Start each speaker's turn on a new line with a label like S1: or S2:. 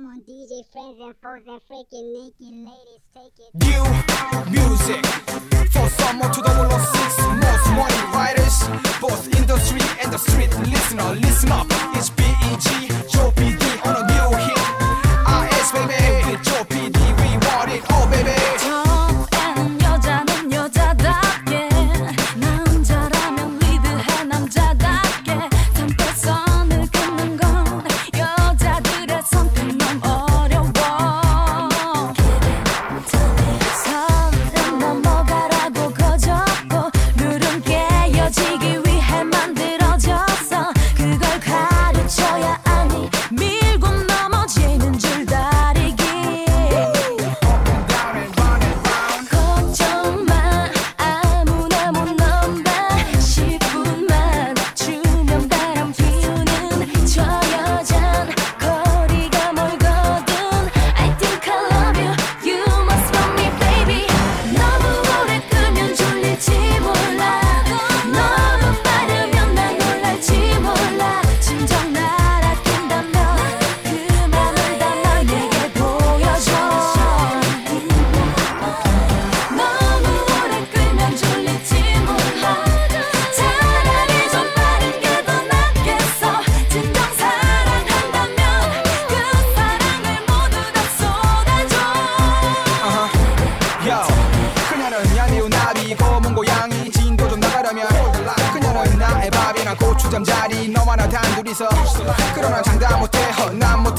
S1: Come on, DJ friends and foes and freaking naked ladies, take it.
S2: New music for someone to the world of six most money writers, both industry and the street listener. Listen up, it's BEG, Joe PD on a new hit. RS baby, with Joe PD, we want it, oh baby.
S3: 처음에는 여자는 여자답게, 남자라면 리드해 남자답게. 선을 긋는 건 여자들의 선택 너무 어려워. 선은 넘어가라고 거졌고 룰은 깨어지기 위해 만들어졌어. 그걸 가르쳐야 하니 밀고 넘어지는 줄다리기. 걱정 마, 아무나 못 넘봐. 10분만 주면 바람 피우는 저 여잔 거리가 멀거든. I think I love you, you must love me baby. 너무 오래 끄면 졸릴지 몰라. 너무 빠르면 난 놀랄지 몰라. 진정 날 아낀다면 그 맘을 담아 내게 보여줘. 너무 오래 끌면 졸릴지 몰라. 차라리 좀 빠른 게 더 낫겠어. 진정 사랑한다면 그 사랑을 모두 다 쏟아줘.
S2: Yo, 그녀는 얄미운 나비 검은 고양이 진도 좀 나가려면 그녀는 나의 밥이나 고추잠자리 너와 나 단둘이서. 그러나 장담 못해 난 못